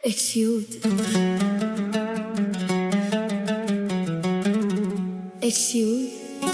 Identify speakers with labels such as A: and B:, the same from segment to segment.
A: اکسیود اکسیود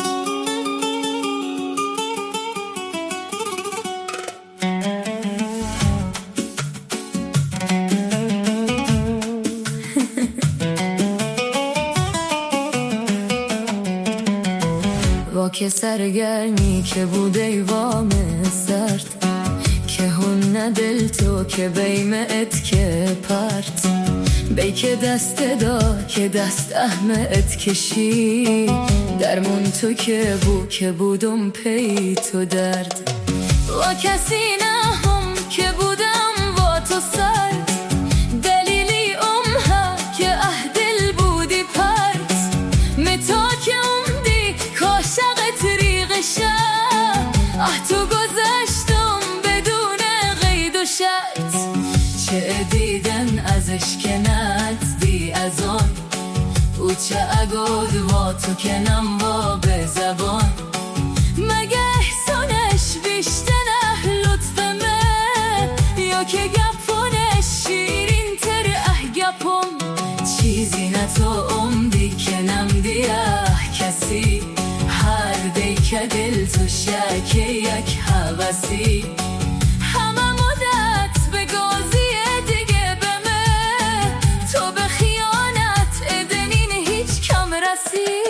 A: واکه سرگرمی که بوده ایوام سرد که هن دل تو که بیمت که پرت بی که دست دا که دست احمد کشی درمون تو که بودم پی تو درد و کسی نهم که بودم و تو سرد دلیلی ها که دل بودی پرت متا که عمدی کاشق طریق شب تو گذشتم بدون قید و شرط چه دیدن ازش که ندی از آن او چه اگود و تو کنم با به زبان مگه احسانش بیشتنه لطفمه یا که گپونش شیرین تر گپم چیزی نه تو عمدی کنم دیه کسی هر دی که دل تو شکه یک حوثی همه مدت به گازی دیگه بمه تو به خیانت ادنین هیچ کم رسی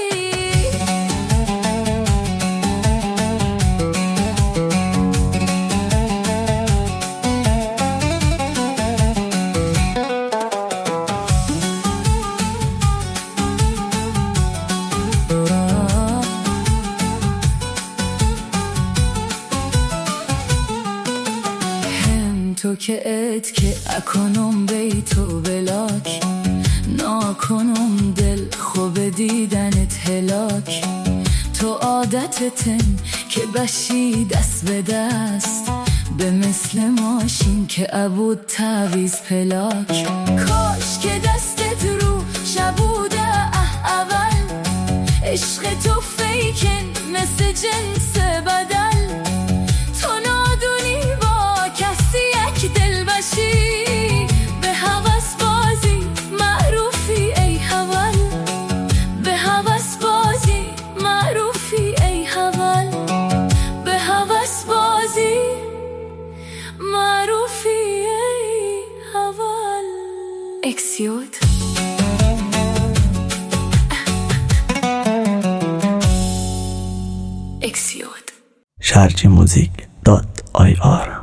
A: تو که ات که اکنم بی تو بلاک ناکنم دل خوب دیدنت هلاک تو عادتتن که بشی دست به دست به مثل ماشین که عبود تعویز پلاک کاش که دستت رو شبوده اول عشق تو فیکن مثل جنس بدل به هوس بازی معروفی ای حول به هوس بازی معروفی ای حول به هوس بازی معروفی ای حول اکسیود
B: sharjmusic.ir